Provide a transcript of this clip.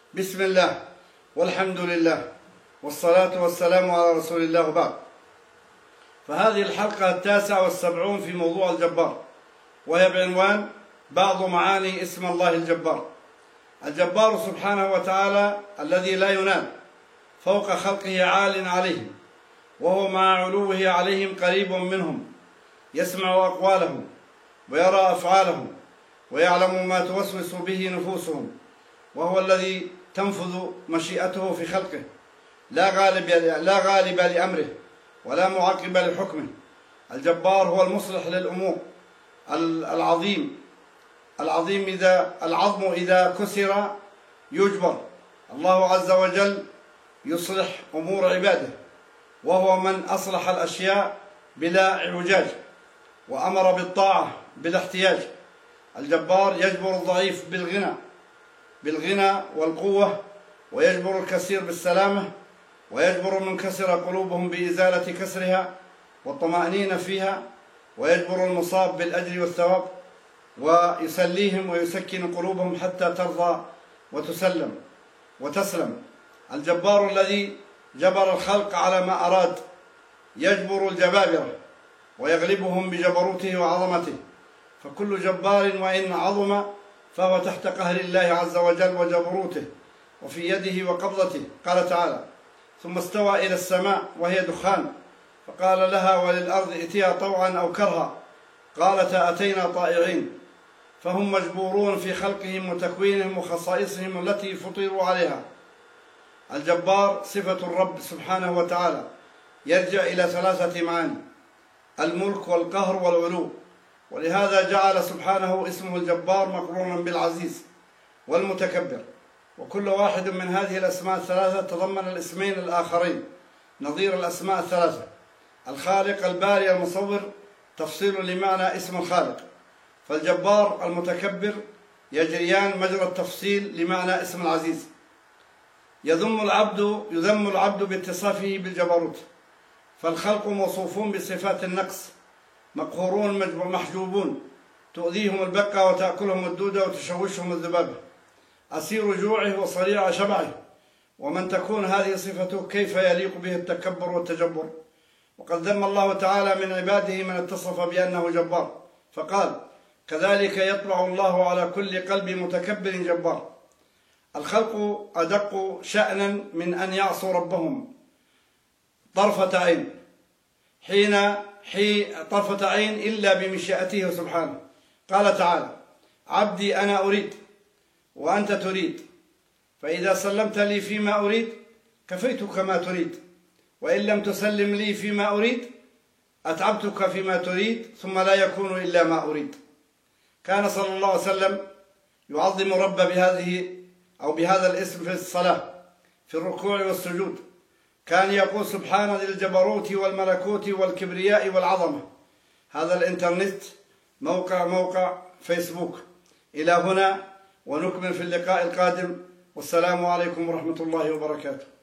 بسم الله والحمد لله والصلاة والسلام على رسول الله وبعد. فهذه الحلقة 79 في موضوع الجبار، وهي بعنوان بعض معاني اسم الله الجبار. الجبار سبحانه وتعالى الذي لا ينال، فوق خلقه عال عليهم، وهو مع علوه عليهم قريب منهم، يسمع أقوالهم ويرى أفعالهم ويعلم ما توسوس به نفوسهم، وهو الذي تنفذ مشيئته في خلقه، لا غالب لأمره ولا معقب لحكمه. الجبار هو المصلح للأمور، العظيم العظم إذا كسر يجبر. الله عز وجل يصلح أمور عباده، وهو من أصلح الأشياء بلا اعوجاج، وأمر بالطاعة بلا احتياج. الجبار يجبر الضعيف بالغنى والقوة، ويجبر الكثير بالسلامة، ويجبر المنكسر قلوبهم بإزالة كسرها والطمأنينة فيها، ويجبر المصاب بالأجر والثواب، ويسليهم ويسكن قلوبهم حتى ترضى وتسلم. الجبار الذي جبر الخلق على ما أراد يجبر الجبابرة ويغلبهم بجبروته وعظمته، فكل جبار وإن عظم فهو تحت قهر الله عز وجل وجبروته وفي يده وقبضته. قال تعالى: ثم استوى إلى السماء وهي دخان فقال لها وللأرض ائتيا طوعا أو كرها قالتا أتينا طائعين. فهم مجبورون في خلقهم وتكوينهم وخصائصهم التي فطروا عليها. الجبار صفة الرب سبحانه وتعالى يرجع إلى 3 معاني: الملك والقهر والعلو، ولهذا جعل سبحانه اسمه الجبار مقرونا بالعزيز والمتكبر. وكل واحد من هذه الأسماء 3 تضمن الاسمين الآخرين نظير الأسماء 3. الخالق، الباري، المصور تفصيل لمعنى اسم الخالق، فالجبار المتكبر يجريان مجرى التفصيل لمعنى اسم العزيز. يذم العبد باتصافه بالجبروت، فالخلق موصوفون بصفات النقص، مقهورون محجوبون، تؤذيهم البقة وتأكلهم الدودة وتشوشهم الذبابة، أسير جوعه وصريع شبعه. ومن تكون هذه صفته كيف يليق به التكبر والتجبر؟ وقد ذم الله تعالى من عباده من اتصف بأنه جبار، فقال: كذلك يطبع الله على كل قلب متكبر جبار. الخلق أدق شأنا من أن يعصوا ربهم طرفة عين إلا بمشيئته سبحانه. قال تعالى: عبدي أنا أريد وأنت تريد، فإذا سلمت لي فيما أريد كفيتك ما تريد، وإن لم تسلم لي فيما أريد أتعبتك فيما تريد، ثم لا يكون إلا ما أريد. كان صلى الله عليه وسلم يعظم رب بهذا الاسم في الصلاة، في الركوع والسجود. كان يقول: سبحان ذي الجبروت والملكوت والكبرياء والعظمة. هذا الإنترنت موقع فيسبوك. إلى هنا، ونكمل في اللقاء القادم، والسلام عليكم ورحمة الله وبركاته.